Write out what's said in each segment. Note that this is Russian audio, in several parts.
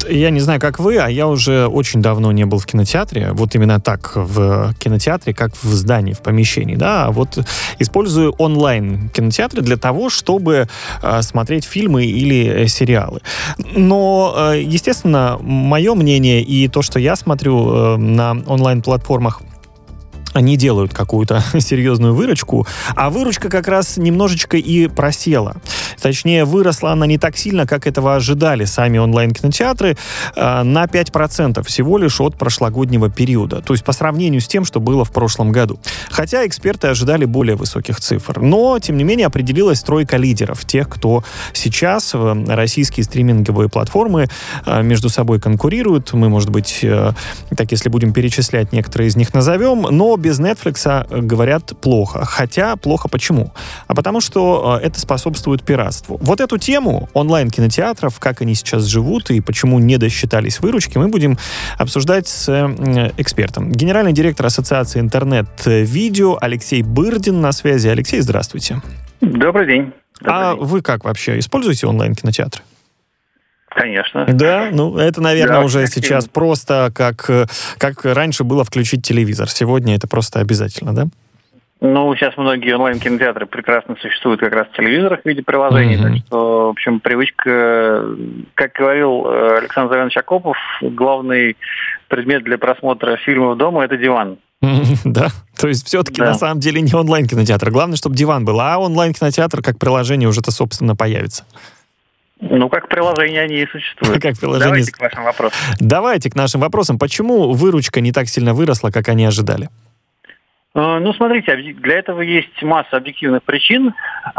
Вот я не знаю, как вы, а я уже очень давно не был в кинотеатре. Вот именно так, в кинотеатре, как в здании, в помещении, да. Вот использую онлайн-кинотеатры для того, чтобы смотреть фильмы или сериалы. Но, естественно, мое мнение и то, что я смотрю на онлайн-платформах, они делают какую-то серьезную выручку, а выручка как раз немножечко и просела. Точнее, выросла она не так сильно, как этого ожидали сами онлайн-кинотеатры, на 5% всего лишь от прошлогоднего периода. То есть по сравнению с тем, что было в прошлом году. Хотя эксперты ожидали более высоких цифр. Но, тем не менее, определилась тройка лидеров. Тех, кто сейчас российские стриминговые платформы между собой конкурируют. Мы, может быть, так если будем перечислять, некоторые из них назовем. Но без Netflix, говорят, плохо. Хотя плохо почему? А потому что это способствует пиратству. Вот эту тему онлайн-кинотеатров, как они сейчас живут и почему не досчитались выручки, мы будем обсуждать с экспертом. Генеральный директор Ассоциации интернет-видео Алексей Бырдин на связи. Алексей, здравствуйте. Добрый день. А вы как вообще? Используете онлайн-кинотеатр? Конечно. Да, ну это, наверное, Да, уже активно. сейчас просто как раньше было включить телевизор. Сегодня это просто обязательно, да? Ну, сейчас многие онлайн-кинотеатры прекрасно существуют как раз в телевизорах в виде приложений, так что, в общем, привычка, как говорил Александр Иванович Акопов, главный предмет для просмотра фильмов дома – это диван. Да, то есть все-таки Да. на самом деле не онлайн-кинотеатр. Главное, чтобы диван был, а онлайн-кинотеатр как приложение уже-то, собственно, появится. Ну, как приложение они и существуют. Как приложение. Давайте к вашим вопросам. Давайте к нашим вопросам. Почему выручка не так сильно выросла, как они ожидали? Ну, смотрите, для этого есть масса объективных причин,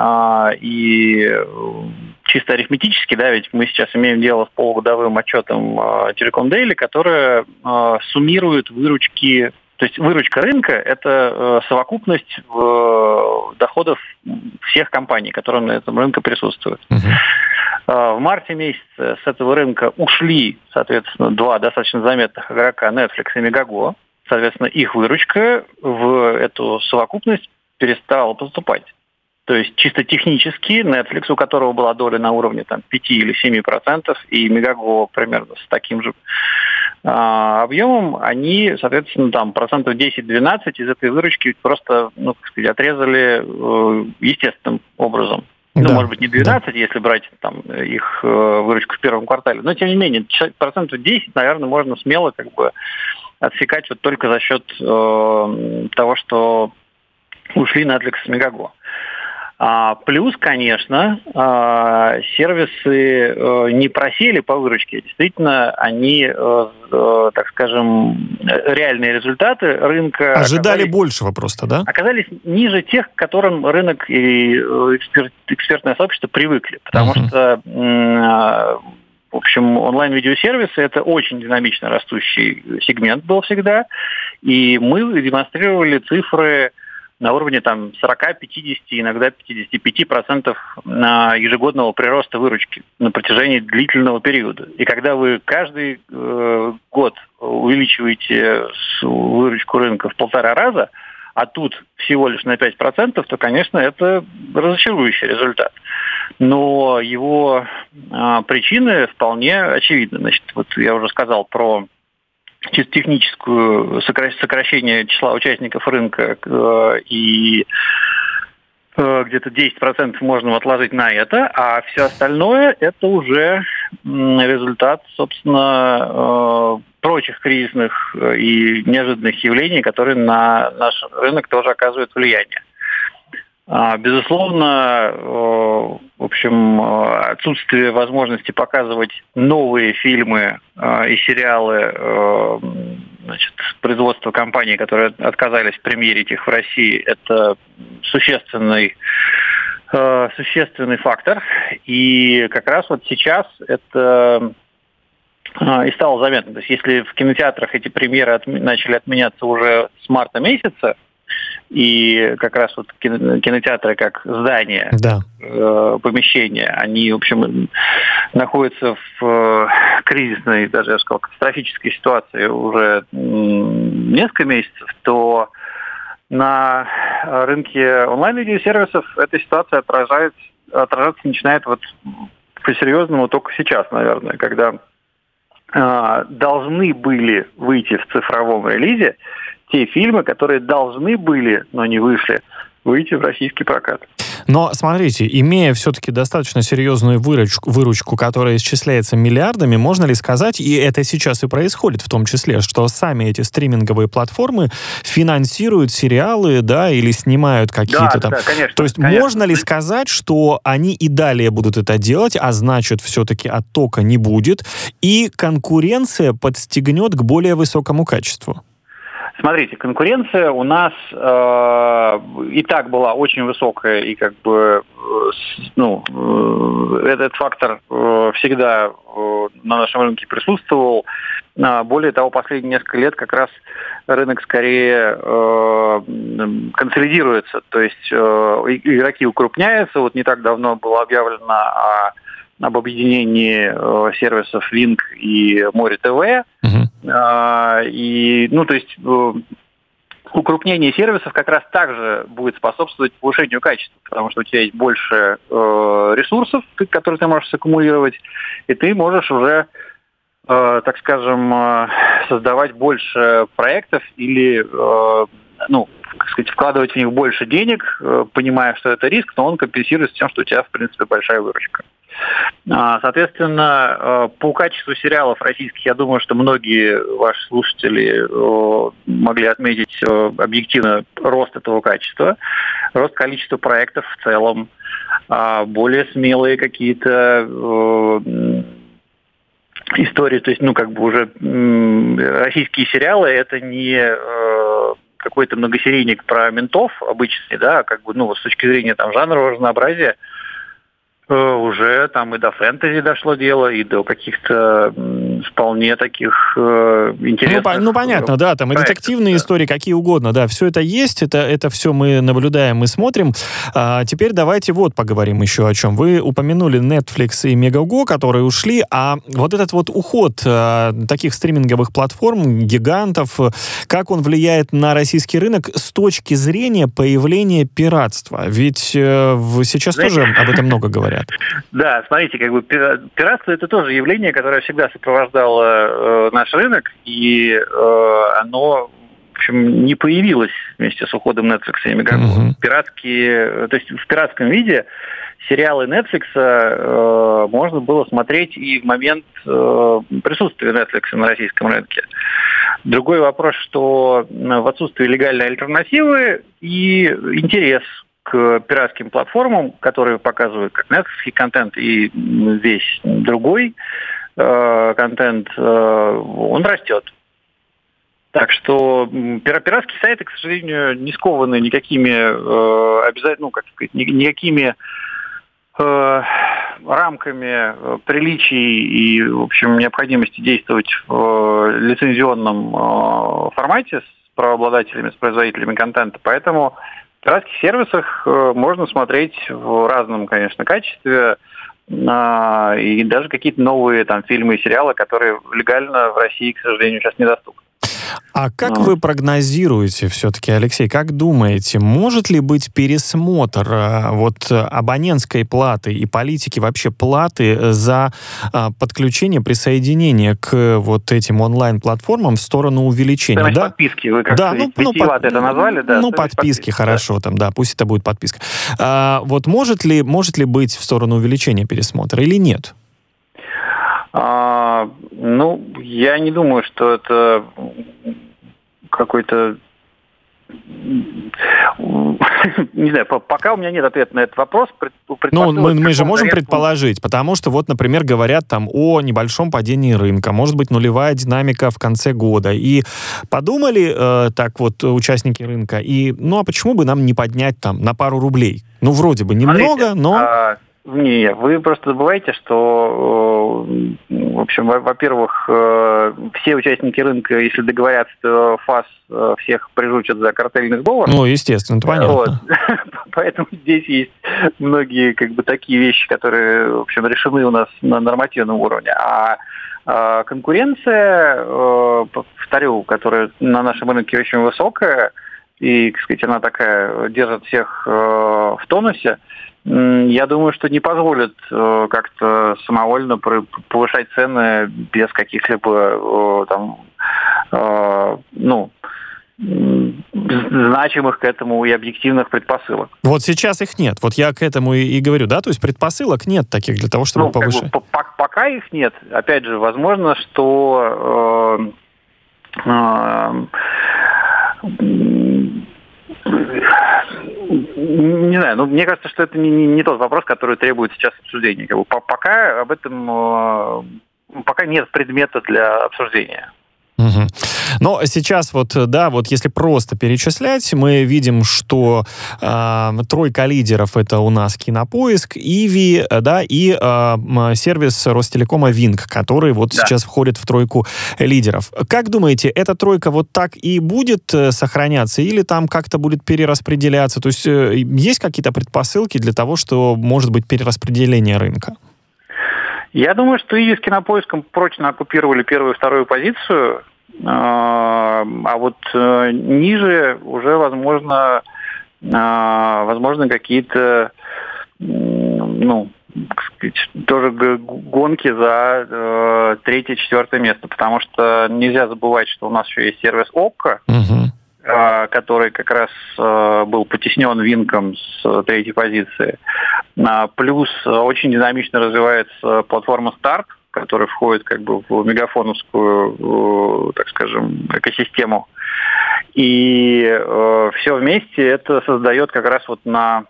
и чисто арифметически, да, ведь мы сейчас имеем дело с полугодовым отчетом Telecom Daily, которая суммирует выручки, то есть выручка рынка – это совокупность доходов всех компаний, которые на этом рынке присутствуют. В марте месяце с этого рынка ушли, соответственно, два достаточно заметных игрока Netflix и Megago. Соответственно, их выручка в эту совокупность перестала поступать. То есть чисто технически Netflix, у которого была доля на уровне 5 или 7%, и Megago примерно с таким же объемом, они, соответственно, 10-12% из этой выручки просто, отрезали естественным образом. Да. Может быть, не 12, если брать их выручку в первом квартале, но тем не менее, 10%, наверное, можно смело отсекать вот только за счет того, что ушли Netflix с Megago. Плюс, конечно, сервисы не просели по выручке. Действительно, они, так скажем, реальные результаты рынка Ожидали большего просто, да? оказались ниже тех, к которым рынок и экспертное сообщество привыкли. Потому что, в общем, онлайн-видеосервисы – это очень динамично растущий сегмент был всегда. И мы демонстрировали цифры на уровне 40, 50, иногда 55% ежегодного прироста выручки на протяжении длительного периода. И когда вы каждый год увеличиваете выручку рынка в 1,5 раза, а тут всего лишь на 5%, то, конечно, это разочарующий результат. Но его причины вполне очевидны. Значит, вот я уже сказал про чисто техническую сокращение числа участников рынка, и где-то 10% можно отложить на это, а все остальное это уже результат, собственно, прочих кризисных и неожиданных явлений, которые на наш рынок тоже оказывают влияние. Безусловно, в общем, отсутствие возможности показывать новые фильмы и сериалы, производства компаний, которые отказались премьерить их в России, это существенный фактор. И как раз вот сейчас это и стало заметно. То есть если в кинотеатрах эти премьеры начали отменяться уже с марта месяца, и как раз вот кинотеатры как здания, да, помещения, они, в общем, находятся в кризисной, даже, я бы сказал, катастрофической ситуации уже несколько месяцев, то на рынке онлайн-видеосервисов эта ситуация отражаться начинает вот по-серьезному только сейчас, наверное, когда должны были выйти в цифровом релизе те фильмы, которые должны были, но не вышли, выйти в российский прокат. Но, смотрите, имея все-таки достаточно серьезную выручку, которая исчисляется миллиардами, можно ли сказать, и это сейчас и происходит в том числе, что сами эти стриминговые платформы финансируют сериалы, да, или снимают какие-то там... Да, конечно. То есть можно ли сказать, что они и далее будут это делать, а значит, все-таки оттока не будет, и конкуренция подстегнет к более высокому качеству? Смотрите, конкуренция у нас и так была очень высокая, и как бы этот фактор всегда на нашем рынке присутствовал. Более того, последние несколько лет как раз рынок скорее консолидируется, то есть игроки укрупняются. Вот не так давно было объявлено об объединении сервисов Wink и Море ТВ. То есть укрупнение сервисов как раз также будет способствовать повышению качества, потому что у тебя есть больше ресурсов, которые ты можешь саккумулировать, и ты можешь уже, так скажем, создавать больше проектов или, вкладывать в них больше денег, понимая, что это риск, но он компенсируется тем, что у тебя, в принципе, большая выручка. Соответственно, по качеству сериалов российских, я думаю, что многие ваши слушатели могли отметить объективно рост этого качества, рост количества проектов в целом, более смелые какие-то истории, то есть, уже российские сериалы, это не какой-то многосерийник про ментов обычный, да, с точки зрения жанрового разнообразия, уже там и до фэнтези дошло дело, и до каких-то вполне таких интересных... понятно, да, там и детективные истории, какие угодно, да, все это есть, это все мы наблюдаем и смотрим. Теперь давайте поговорим еще о чем. Вы упомянули Netflix и Megogo, которые ушли, а вот этот уход таких стриминговых платформ, гигантов, как он влияет на российский рынок с точки зрения появления пиратства? Ведь сейчас тоже об этом много говорят. Да, смотрите, пиратство — это тоже явление, которое всегда сопровождало наш рынок, и оно, в общем, не появилось вместе с уходом Netflix и Megogo. То есть в пиратском виде сериалы Netflix можно было смотреть и в момент присутствия Netflix на российском рынке. Другой вопрос, что в отсутствии легальной альтернативы и интерес к пиратским платформам, которые показывают как Netflix контент и весь другой контент, он растет. Так что пиратские сайты, к сожалению, не скованы никакими никакими рамками приличий и, в общем, необходимости действовать в лицензионном формате с правообладателями, с производителями контента. Поэтому в пиратских сервисах можно смотреть в разном, конечно, качестве и даже какие-то новые фильмы и сериалы, которые легально в России, к сожалению, сейчас недоступны. А как вы прогнозируете все-таки, Алексей, как думаете, может ли быть пересмотр абонентской платы и политики вообще платы за подключение, присоединение к этим онлайн-платформам в сторону увеличения? Стоимость подписки, вы как-то это назвали, да? Подписки, хорошо, пусть это будет подписка. Может ли быть в сторону увеличения пересмотра или нет? Я не думаю, что это какой-то... Не знаю, пока у меня нет ответа на этот вопрос. Мы же можем предположить, потому что, например, говорят о небольшом падении рынка, может быть, нулевая динамика в конце года. И подумали участники рынка, а почему бы нам не поднять на пару рублей? Вроде бы немного, но... Не, вы просто забываете, что, в общем, во-первых, все участники рынка, если договорятся, то ФАС всех прижучат за картельных долларов. Естественно, это понятно. Поэтому здесь есть многие такие вещи, которые, в общем, решены у нас на нормативном уровне. А конкуренция, повторю, которая на нашем рынке очень высокая, и, она такая, держит всех в тонусе. я думаю, что не позволят как-то самовольно повышать цены без каких-либо значимых к этому и объективных предпосылок. Вот сейчас их нет. Вот я к этому и говорю, да? То есть предпосылок нет таких для того, чтобы повышать. Пока их нет. Опять же, возможно, что не знаю, мне кажется, что это не тот вопрос, который требует сейчас обсуждения. Пока об этом пока нет предмета для обсуждения. Угу. Но сейчас если просто перечислять, мы видим, что тройка лидеров — это у нас Кинопоиск, Иви, и сервис Ростелекома Винк, который сейчас входит в тройку лидеров. Как думаете, эта тройка вот так и будет сохраняться, или там как-то будет перераспределяться? То есть есть какие-то предпосылки для того, что может быть перераспределение рынка? Я думаю, что Иви с Кинопоиском прочно оккупировали первую и вторую позицию, а вот ниже уже возможно какие-то, тоже гонки за третье-четвертое место, потому что нельзя забывать, что у нас еще есть сервис ОККО, который как раз был потеснен Винком с третьей позиции. Плюс очень динамично развивается платформа Старт, которая входит в мегафоновскую, так скажем, экосистему. И все вместе это создает как раз на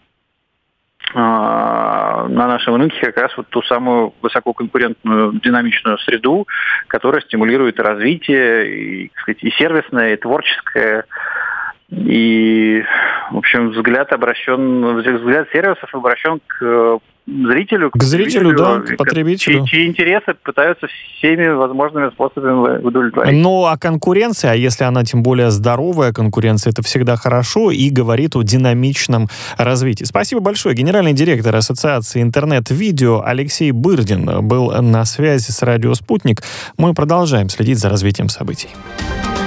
нашем рынке как раз ту самую высококонкурентную динамичную среду, которая стимулирует развитие, и сервисное, и творческое. И, в общем, взгляд сервисов обращен к зрителю, к потребителю, чьи интересы пытаются всеми возможными способами удовлетворить. Ну, а конкуренция, а если она тем более здоровая конкуренция, это всегда хорошо и говорит о динамичном развитии. Спасибо большое. Генеральный директор Ассоциации интернет-видео Алексей Бырдин был на связи с «Радио Спутник». Мы продолжаем следить за развитием событий.